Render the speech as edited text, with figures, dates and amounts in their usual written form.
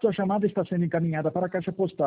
Sua chamada está sendo encaminhada para a caixa postal